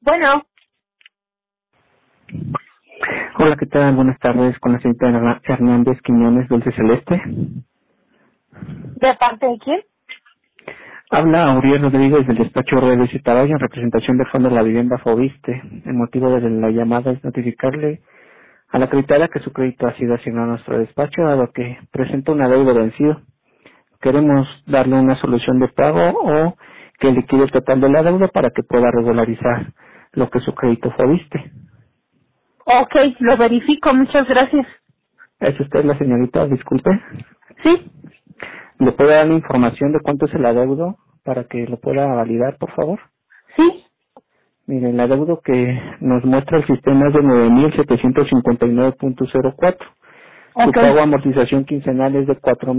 Bueno, Hola, ¿qué tal? Buenas tardes, con la señorita Hernández Quiñones, Dulce Celeste. ¿de parte de quién? Habla Uriel Rodríguez del despacho Redes y Taballo en representación del Fondo de la Vivienda Fobiste. El motivo de la llamada es notificarle a la acreditada que su crédito ha sido asignado a nuestro despacho, dado que presenta una deuda vencido. Queremos darle una solución de pago o que liquide el total de la deuda para que pueda regularizar lo que su crédito Fobiste. Ok, lo verifico, muchas gracias. ¿Es usted la señorita? Disculpe. ¿Sí? ¿Le puede dar la información de cuánto es el adeudo para que lo pueda validar, por favor? ¿Sí? Mire, el adeudo que nos muestra el sistema es de 9.759.04. Su Ok, pago amortización quincenal es de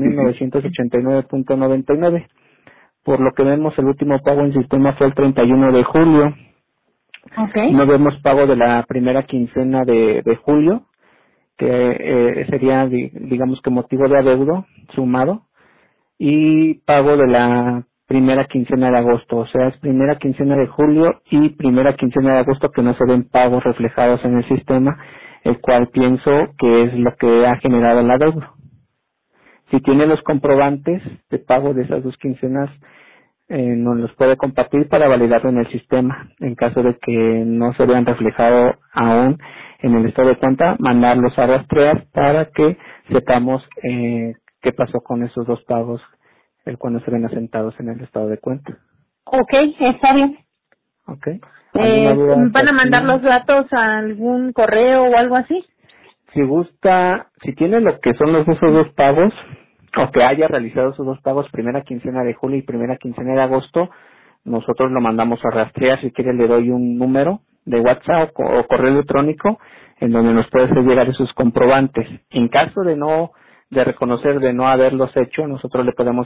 4.989.99. Por lo que vemos, el último pago en sistema fue el 31 de julio. ok, No vemos pago de la primera quincena de julio, que sería, digamos que motivo de adeudo sumado, y pago de la primera quincena de agosto, o sea, es primera quincena de julio y primera quincena de agosto que no se ven pagos reflejados en el sistema, el cual pienso que es lo que ha generado el adeudo. Si tiene los comprobantes de pago de esas dos quincenas, nos los puede compartir para validarlo en el sistema. En caso de que no se vean reflejados aún en el estado de cuenta, mandarlos a rastrear para que sepamos qué pasó con esos dos pagos, el cuando se ven asentados en el estado de cuenta. ok, está bien. ¿Ok? ¿Alguna duda hasta ¿Van a mandar aquí? los datos a algún correo o algo así? Si gusta, si tiene lo que son esos dos pagos, o que haya realizado esos dos pagos, primera quincena de julio y primera quincena de agosto, nosotros lo mandamos a rastrear. Si quiere le doy un número de WhatsApp o correo electrónico en donde nos puede hacer llegar esos comprobantes. En caso de reconocer de no haberlos hecho, nosotros le podemos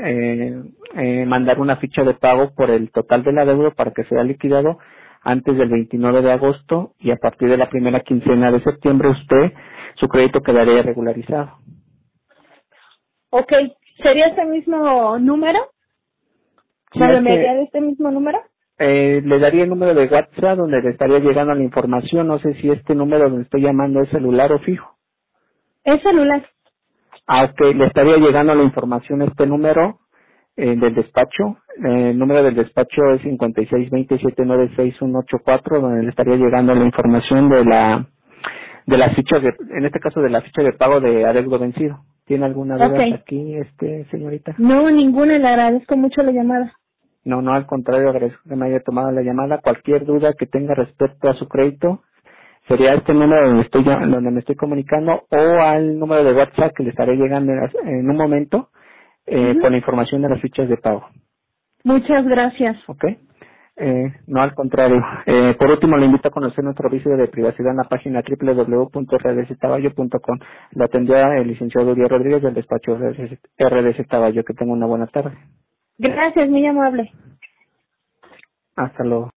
mandar una ficha de pago por el total de la deuda para que sea liquidado antes del 29 de agosto, y a partir de la primera quincena de septiembre su crédito quedaría regularizado. Ok, ¿sería este mismo número? Si ¿Me lo enviaría hace, de este mismo número? le daría el número de WhatsApp donde le estaría llegando la información. No sé si este número donde estoy llamando es celular o fijo. Es celular. Ok, le estaría llegando la información a este número del despacho. El número del despacho es 5627966184, donde le estaría llegando la información de las fichas en este caso de la ficha de pago de adeudo vencido. ¿Tiene alguna duda hasta Ok. aquí, señorita? No, ninguna, le agradezco mucho la llamada. No, no, al contrario, agradezco que me haya tomado la llamada. Cualquier duda que tenga respecto a su crédito, sería este número donde me estoy comunicando, o al número de WhatsApp que le estaré llegando en un momento, Ujú. con la información de las fichas de pago. Muchas gracias. ¿Ok? No, al contrario. Por último, le invito a conocer nuestro servicio de privacidad en la página www.rdctaballo.com. La atendió el licenciado Uriel Rodríguez del despacho RDC Taballo. Que tenga una buena tarde. Gracias, muy amable. Hasta luego.